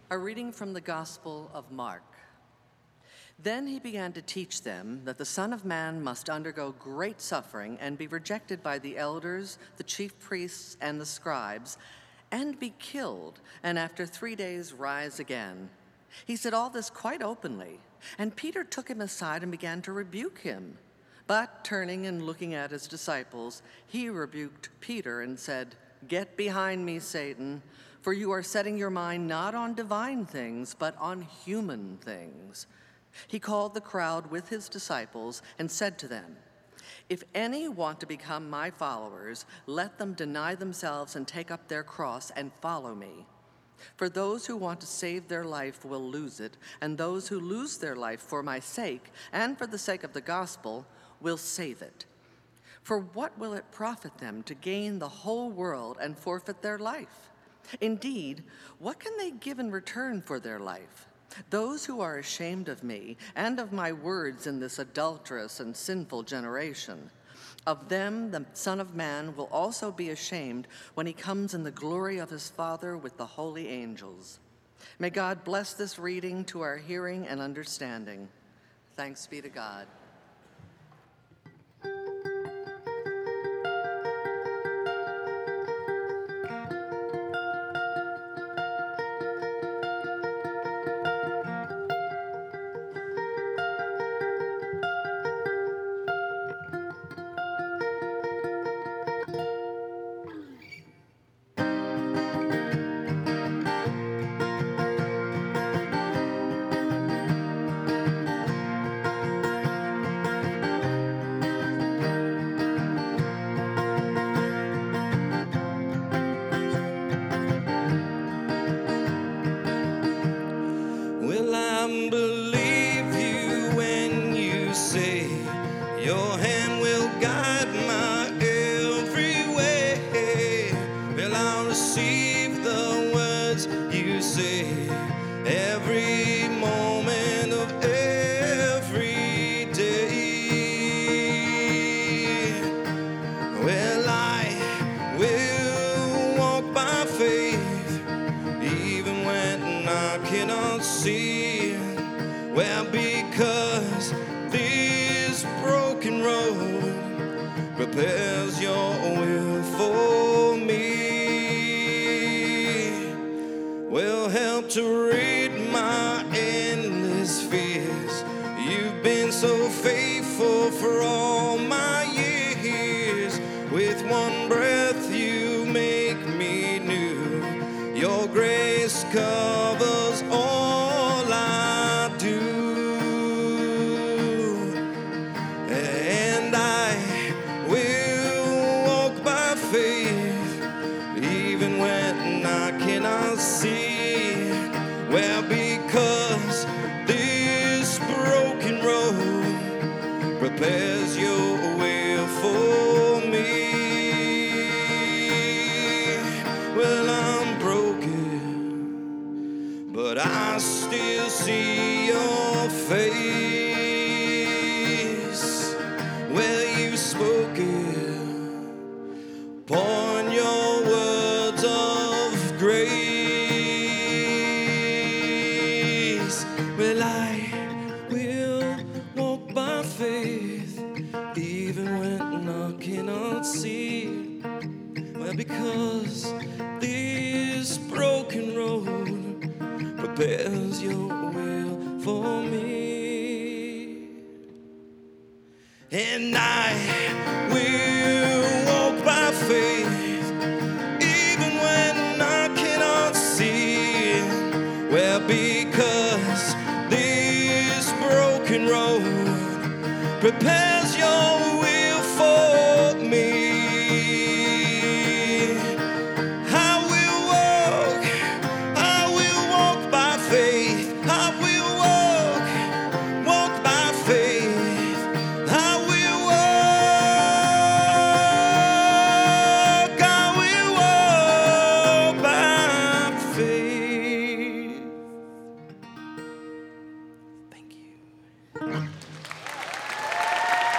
A reading from the Gospel of Mark. Then he began to teach them that the Son of Man must undergo great suffering and be rejected by the elders, the chief priests, and the scribes, and be killed, and after 3 days rise again. He said all this quite openly, and Peter took him aside and began to rebuke him. But turning and looking at his disciples, he rebuked Peter and said, "Get behind me, Satan, for you are setting your mind not on divine things, but on human things." He called the crowd with his disciples and said to them, "If any want to become my followers, let them deny themselves and take up their cross and follow me. For those who want to save their life will lose it, and those who lose their life for my sake and for the sake of the gospel will save it. For what will it profit them to gain the whole world and forfeit their life? Indeed, what can they give in return for their life? Those who are ashamed of me and of my words in this adulterous and sinful generation, of them the Son of Man will also be ashamed when he comes in the glory of his Father with the holy angels." May God bless this reading to our hearing and understanding. Thanks be to God. Will I believe you when you say your hand will guide my every way? Will I receive the words you say every moment of every day? Well, I will walk by faith even when I cannot see. Well, because this broken road prepares your will for me. Will help to rid my endless fears. You've been so faithful for all my years. With one breath you make me new. Your grace covers all I do. And I will walk by faith even when I cannot see. Well, because this broken road prepares your will for me. Well, I'm broken, but I still see your face. Well, you've spoken, pouring your words of grace. Well, I will walk by faith even when I cannot see. Well, because this broken road prepares your will for me. And I will walk by faith even when I cannot see. Well, because this broken road prepares your will for me. I will walk by faith. I will walk by faith. I will walk by faith. Thank you.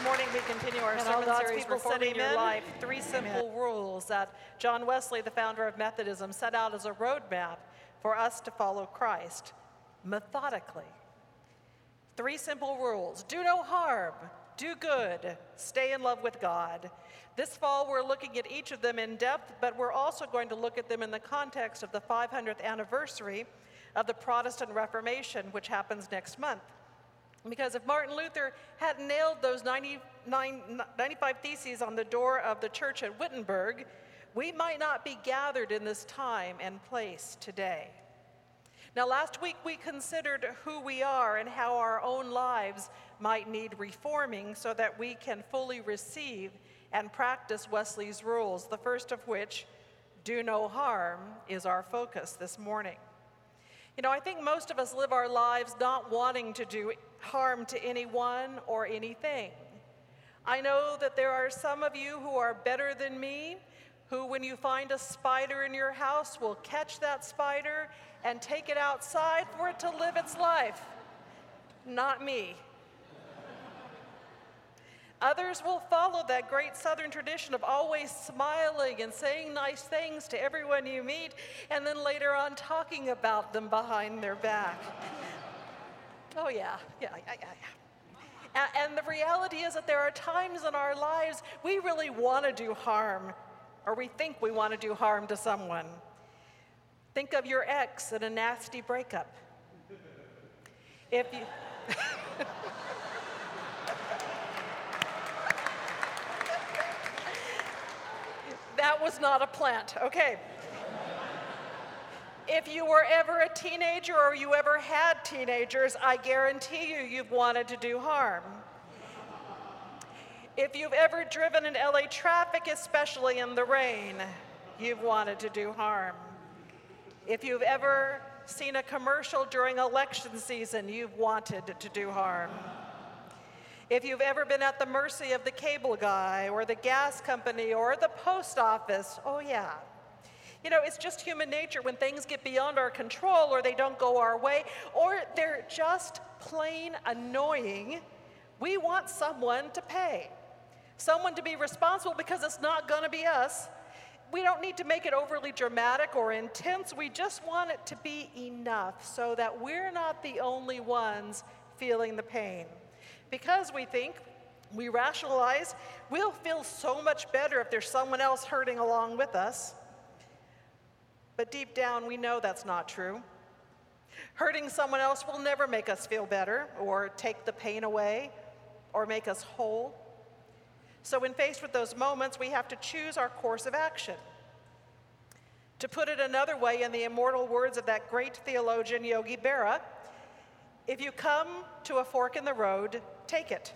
This morning we continue our And all sermon God's series, people said Reforming Your amen. Life, 3 simple rules that John Wesley, the founder of Methodism, set out as a roadmap for us to follow Christ methodically. 3 simple rules: do no harm, do good, stay in love with God. This fall we're looking at each of them in depth, but we're also going to look at them in the context of the 500th anniversary of the Protestant Reformation, which happens next month. Because if Martin Luther had nailed those 95 theses on the door of the church at Wittenberg, we might not be gathered in this time and place today. Now, last week we considered who we are and how our own lives might need reforming so that we can fully receive and practice Wesley's rules, the first of which, do no harm, is our focus this morning. You know, I think most of us live our lives not wanting to do harm to anyone or anything. I know that there are some of you who are better than me, who when you find a spider in your house will catch that spider and take it outside for it to live its life. Not me. Others will follow that great Southern tradition of always smiling and saying nice things to everyone you meet, and then later on talking about them behind their back. Oh yeah. And the reality is that there are times in our lives we really want to do harm, or we think we want to do harm to someone. Think of your ex in a nasty breakup. If you... That was not a plant, okay. If you were ever a teenager or you ever had teenagers, I guarantee you've wanted to do harm. If you've ever driven in LA traffic, especially in the rain, you've wanted to do harm. If you've ever seen a commercial during election season, you've wanted to do harm. If you've ever been at the mercy of the cable guy or the gas company or the post office, oh yeah. You know, it's just human nature when things get beyond our control or they don't go our way or they're just plain annoying, we want someone to pay, someone to be responsible because it's not going to be us. We don't need to make it overly dramatic or intense. We just want it to be enough so that we're not the only ones feeling the pain. Because we think, we rationalize, we'll feel so much better if there's someone else hurting along with us. But deep down, we know that's not true. Hurting someone else will never make us feel better or take the pain away or make us whole. So when faced with those moments, we have to choose our course of action. To put it another way, in the immortal words of that great theologian Yogi Berra, if you come to a fork in the road, take it.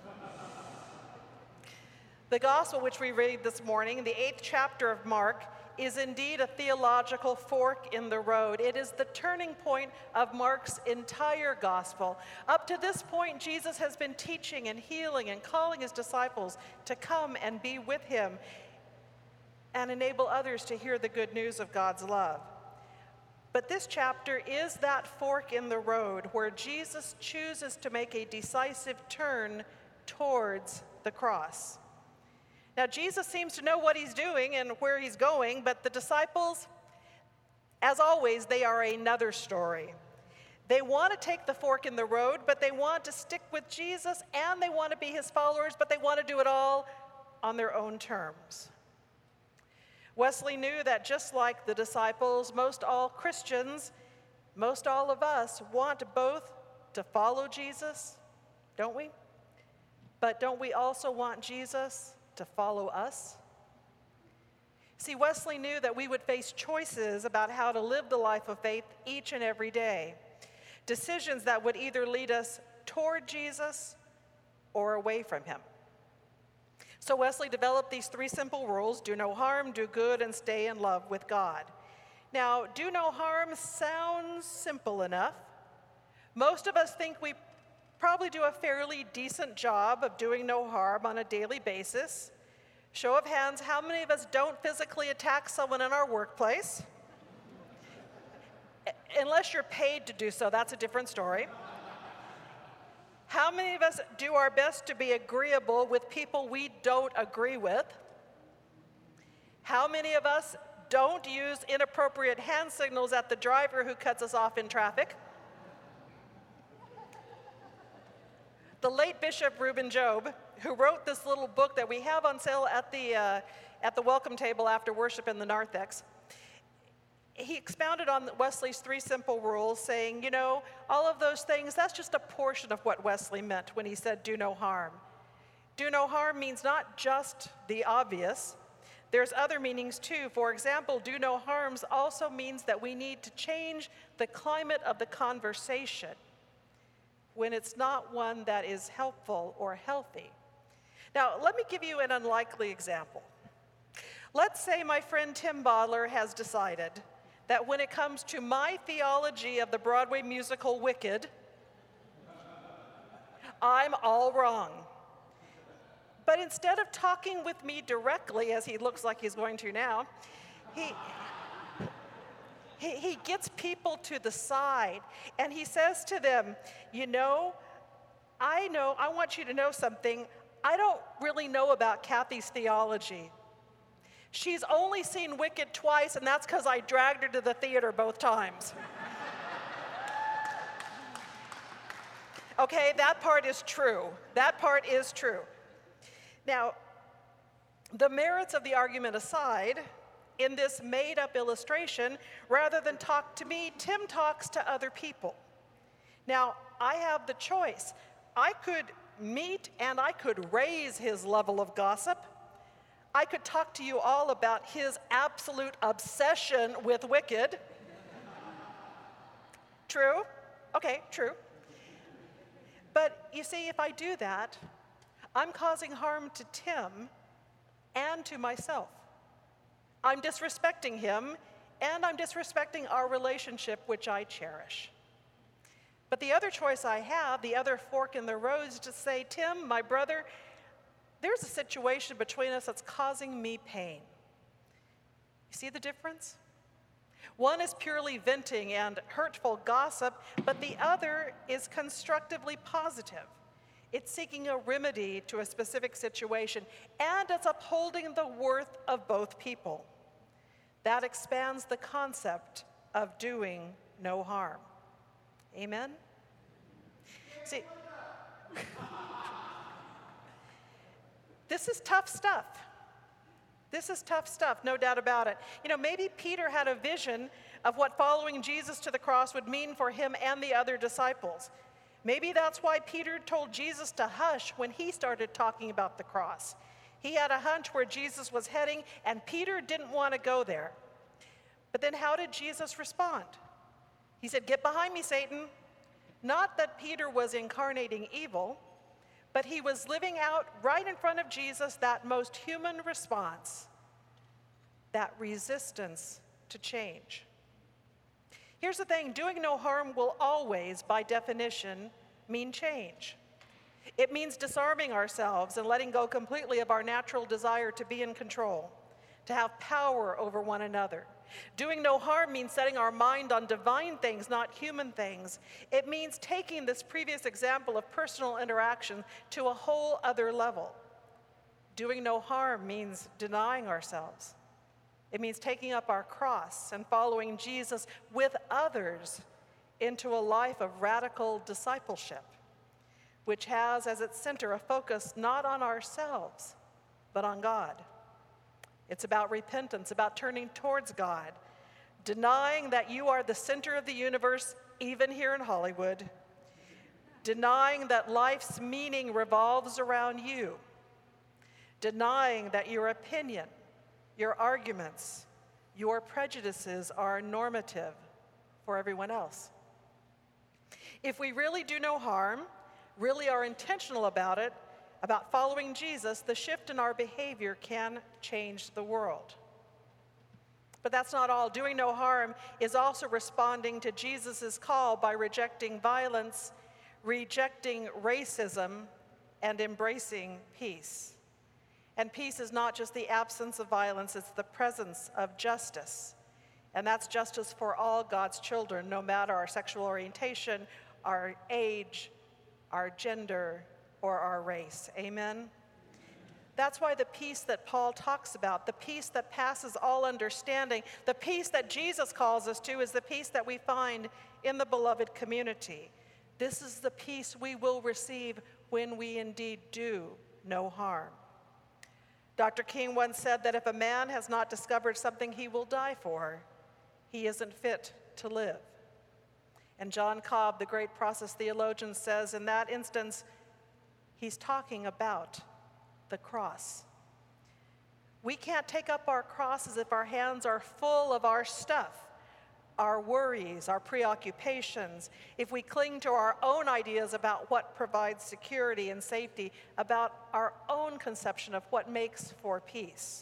The gospel which we read this morning, the 8th chapter of Mark, is indeed a theological fork in the road. It is the turning point of Mark's entire gospel. Up to this point, Jesus has been teaching and healing and calling his disciples to come and be with him and enable others to hear the good news of God's love. But this chapter is that fork in the road where Jesus chooses to make a decisive turn towards the cross. Now, Jesus seems to know what he's doing and where he's going, but the disciples, as always, they are another story. They want to take the fork in the road, but they want to stick with Jesus, and they want to be his followers, but they want to do it all on their own terms. Wesley knew that just like the disciples, most all Christians, most all of us want both to follow Jesus, don't we? But don't we also want Jesus to follow us? See, Wesley knew that we would face choices about how to live the life of faith each and every day. Decisions that would either lead us toward Jesus or away from him. So Wesley developed these 3 simple rules: do no harm, do good, and stay in love with God. Now, do no harm sounds simple enough. Most of us think we probably do a fairly decent job of doing no harm on a daily basis. Show of hands, how many of us don't physically attack someone in our workplace? Unless you're paid to do so, that's a different story. How many of us do our best to be agreeable with people we don't agree with? How many of us don't use inappropriate hand signals at the driver who cuts us off in traffic? The late Bishop Reuben Job, who wrote this little book that we have on sale at the welcome table after worship in the narthex, he expounded on Wesley's 3 simple rules, saying, you know, all of those things, that's just a portion of what Wesley meant when he said do no harm. Do no harm means not just the obvious. There's other meanings too. For example, do no harms also means that we need to change the climate of the conversation when it's not one that is helpful or healthy. Now, let me give you an unlikely example. Let's say my friend Tim Bodler has decided that when it comes to my theology of the Broadway musical Wicked, I'm all wrong. But instead of talking with me directly, as he looks like he's going to now, he gets people to the side and he says to them, you know, I want you to know something. I don't really know about Kathy's theology. She's only seen Wicked twice, and that's because I dragged her to the theater both times. Okay, that part is true. That part is true. Now, the merits of the argument aside, in this made-up illustration, rather than talk to me, Tim talks to other people. Now, I have the choice. I could meet and I could raise his level of gossip. I could talk to you all about his absolute obsession with Wicked. True? Okay, true. But you see, if I do that, I'm causing harm to Tim and to myself. I'm disrespecting him, and I'm disrespecting our relationship, which I cherish. But the other choice I have, the other fork in the road, is to say, Tim, my brother, there's a situation between us that's causing me pain. You see the difference? One is purely venting and hurtful gossip, but the other is constructively positive. It's seeking a remedy to a specific situation, and it's upholding the worth of both people. That expands the concept of doing no harm. Amen? See, this is tough stuff. This is tough stuff, no doubt about it. You know, maybe Peter had a vision of what following Jesus to the cross would mean for him and the other disciples. Maybe that's why Peter told Jesus to hush when he started talking about the cross. He had a hunch where Jesus was heading, and Peter didn't want to go there. But then how did Jesus respond? He said, "Get behind me, Satan." Not that Peter was incarnating evil, but he was living out right in front of Jesus that most human response, that resistance to change. Here's the thing, doing no harm will always, by definition, mean change. It means disarming ourselves and letting go completely of our natural desire to be in control, to have power over one another. Doing no harm means setting our mind on divine things, not human things. It means taking this previous example of personal interaction to a whole other level. Doing no harm means denying ourselves. It means taking up our cross and following Jesus with others into a life of radical discipleship, which has as its center a focus not on ourselves, but on God. It's about repentance, about turning towards God, denying that you are the center of the universe, even here in Hollywood, denying that life's meaning revolves around you, denying that your opinion, your arguments, your prejudices are normative for everyone else. If we really do no harm, really are intentional about it, about following Jesus, the shift in our behavior can change the world. But that's not all. Doing no harm is also responding to Jesus' call by rejecting violence, rejecting racism, and embracing peace. And peace is not just the absence of violence, it's the presence of justice. And that's justice for all God's children, no matter our sexual orientation, our age, our gender, or our race. Amen? That's why the peace that Paul talks about, the peace that passes all understanding, the peace that Jesus calls us to, is the peace that we find in the beloved community. This is the peace we will receive when we indeed do no harm. Dr. King once said that if a man has not discovered something he will die for, he isn't fit to live. And John Cobb, the great process theologian, says in that instance, he's talking about the cross. We can't take up our crosses if our hands are full of our stuff, our worries, our preoccupations, if we cling to our own ideas about what provides security and safety, about our own conception of what makes for peace.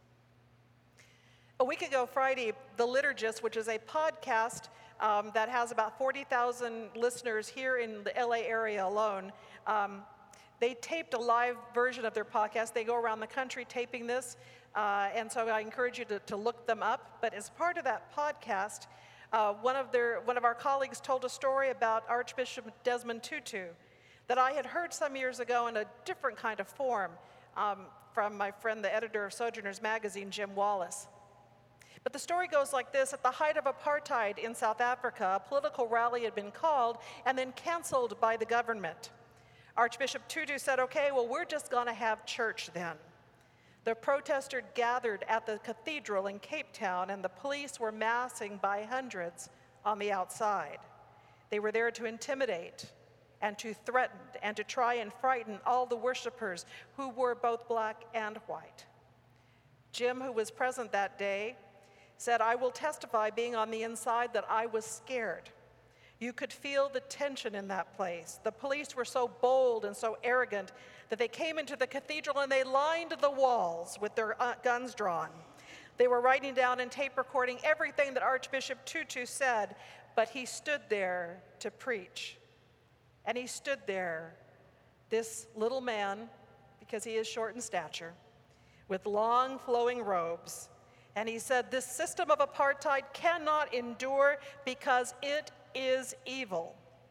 A week ago Friday, The Liturgist, which is a podcast that has about 40,000 listeners here in the LA area alone, they taped a live version of their podcast. They go around the country taping this, and so I encourage you to look them up. But as part of that podcast, one of our colleagues told a story about Archbishop Desmond Tutu that I had heard some years ago in a different kind of form from my friend, the editor of Sojourners Magazine, Jim Wallace. But the story goes like this. At the height of apartheid in South Africa, a political rally had been called and then canceled by the government. Archbishop Tutu said, okay, well, we're just going to have church then. The protesters gathered at the cathedral in Cape Town, and the police were massing by hundreds on the outside. They were there to intimidate and to threaten and to try and frighten all the worshipers who were both black and white. Jim, who was present that day, said, I will testify being on the inside that I was scared. You could feel the tension in that place. The police were so bold and so arrogant that they came into the cathedral and they lined the walls with their guns drawn. They were writing down and tape recording everything that Archbishop Tutu said, but he stood there to preach. And he stood there, this little man, because he is short in stature, with long flowing robes. And he said, this system of apartheid cannot endure because it is evil.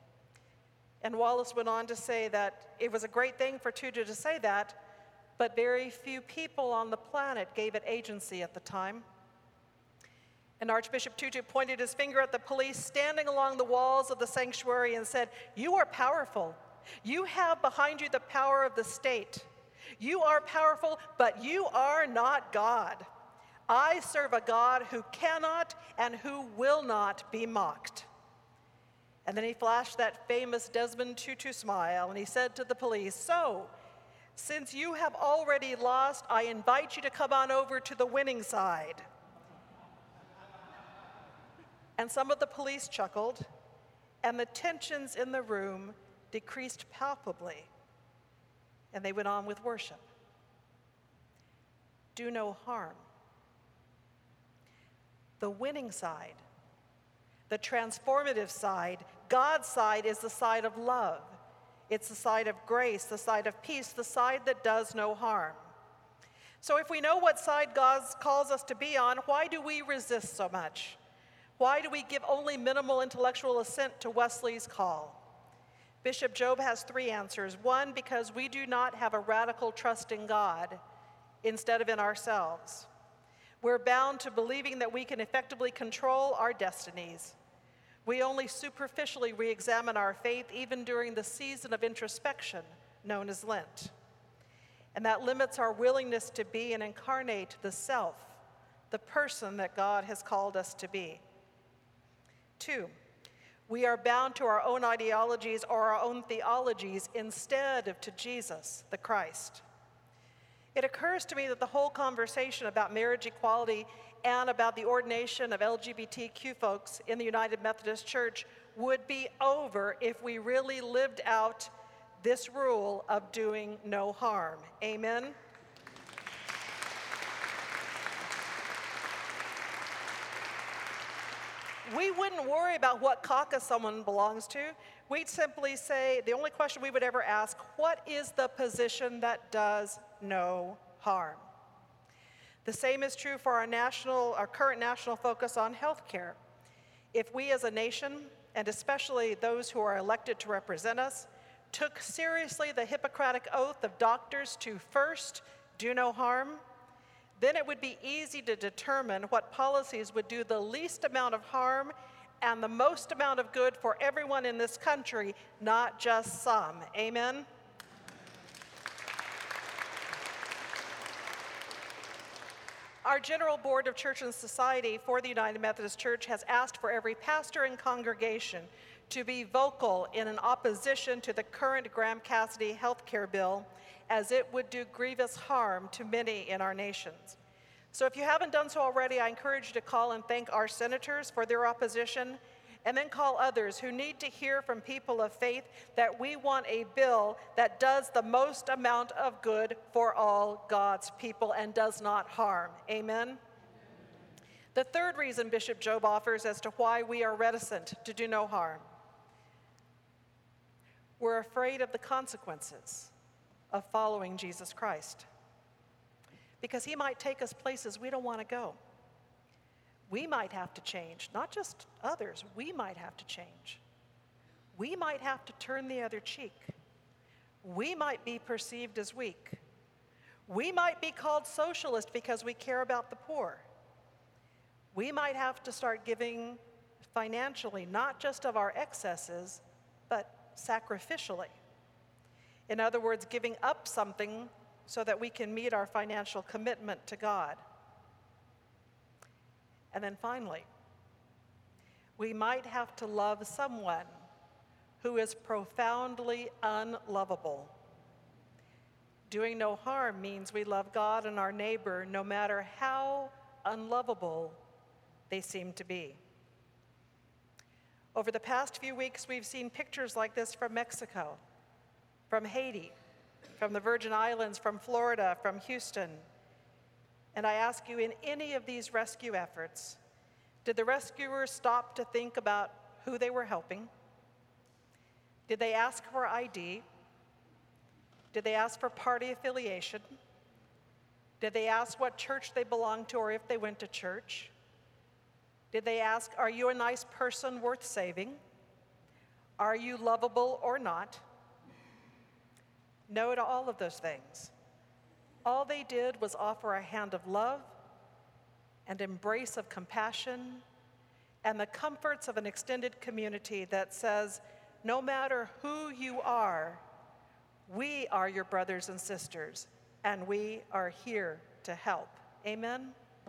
And Wallace went on to say that it was a great thing for Tutu to say that, but very few people on the planet gave it agency at the time. And Archbishop Tutu pointed his finger at the police standing along the walls of the sanctuary and said, you are powerful. You have behind you the power of the state. You are powerful, but you are not God. I serve a God who cannot and who will not be mocked. And then he flashed that famous Desmond Tutu smile, and he said to the police, so, since you have already lost, I invite you to come on over to the winning side. And some of the police chuckled, and the tensions in the room decreased palpably, and they went on with worship. Do no harm. The winning side, the transformative side, God's side, is the side of love. It's the side of grace, the side of peace, the side that does no harm. So if we know what side God calls us to be on, why do we resist so much? Why do we give only minimal intellectual assent to Wesley's call? Bishop Job has 3 answers. 1, because we do not have a radical trust in God instead of in ourselves. We're bound to believing that we can effectively control our destinies. We only superficially re-examine our faith even during the season of introspection known as Lent. And that limits our willingness to be and incarnate the self, the person that God has called us to be. 2, we are bound to our own ideologies or our own theologies instead of to Jesus, the Christ. It occurs to me that the whole conversation about marriage equality and about the ordination of LGBTQ folks in the United Methodist Church would be over if we really lived out this rule of doing no harm. Amen? We wouldn't worry about what caucus someone belongs to. We'd simply say, the only question we would ever ask, what is the position that does no harm? The same is true for our current national focus on health care. If we as a nation, and especially those who are elected to represent us, took seriously the Hippocratic oath of doctors to first do no harm, then it would be easy to determine what policies would do the least amount of harm and the most amount of good for everyone in this country, not just some. Amen? Our General Board of Church and Society for the United Methodist Church has asked for every pastor and congregation to be vocal in an opposition to the current Graham-Cassidy health care bill, as it would do grievous harm to many in our nations. So if you haven't done so already, I encourage you to call and thank our senators for their opposition, and then call others who need to hear from people of faith that we want a bill that does the most amount of good for all God's people and does not harm. Amen? The third reason Bishop Jobe offers as to why we are reticent to do no harm: we're afraid of the consequences of following Jesus Christ, because he might take us places we don't want to go. We might have to change, not just others, we might have to change. We might have to turn the other cheek. We might be perceived as weak. We might be called socialist because we care about the poor. We might have to start giving financially, not just of our excesses, but sacrificially. In other words, giving up something so that we can meet our financial commitment to God. And then finally, we might have to love someone who is profoundly unlovable. Doing no harm means we love God and our neighbor no matter how unlovable they seem to be. Over the past few weeks, we've seen pictures like this from Mexico, from Haiti, from the Virgin Islands, from Florida, from Houston. And I ask you, in any of these rescue efforts, did the rescuers stop to think about who they were helping? Did they ask for ID? Did they ask for party affiliation? Did they ask what church they belonged to or if they went to church? Did they ask, are you a nice person worth saving? Are you lovable or not? No to all of those things. All they did was offer a hand of love and embrace of compassion and the comforts of an extended community that says, no matter who you are, we are your brothers and sisters, and we are here to help. Amen?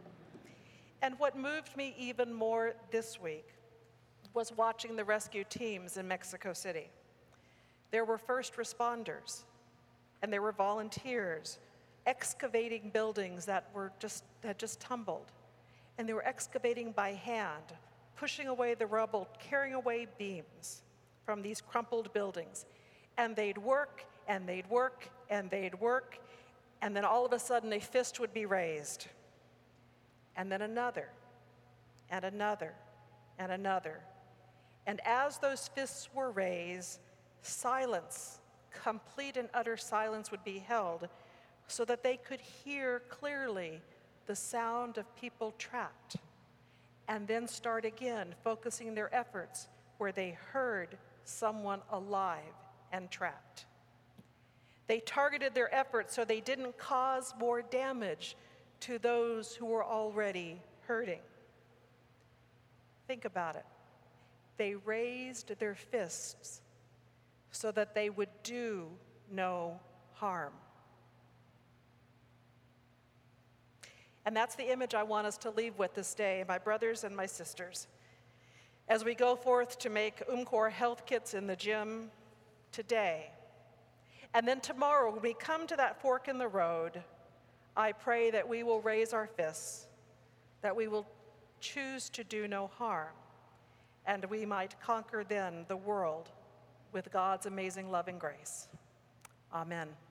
And what moved me even more this week was watching the rescue teams in Mexico City. There were first responders, and there were volunteers excavating buildings that had just tumbled. And they were excavating by hand, pushing away the rubble, carrying away beams from these crumpled buildings. And they'd work, and they'd work, and they'd work, and then all of a sudden a fist would be raised. And then another, and another, and another. And as those fists were raised, silence, complete and utter silence would be held so that they could hear clearly the sound of people trapped, and then start again, focusing their efforts where they heard someone alive and trapped. They targeted their efforts so they didn't cause more damage to those who were already hurting. Think about it. They raised their fists so that they would do no harm. And that's the image I want us to leave with this day, my brothers and my sisters. As we go forth to make UMCOR health kits in the gym today, and then tomorrow when we come to that fork in the road, I pray that we will raise our fists, that we will choose to do no harm, and we might conquer then the world with God's amazing love and grace. Amen.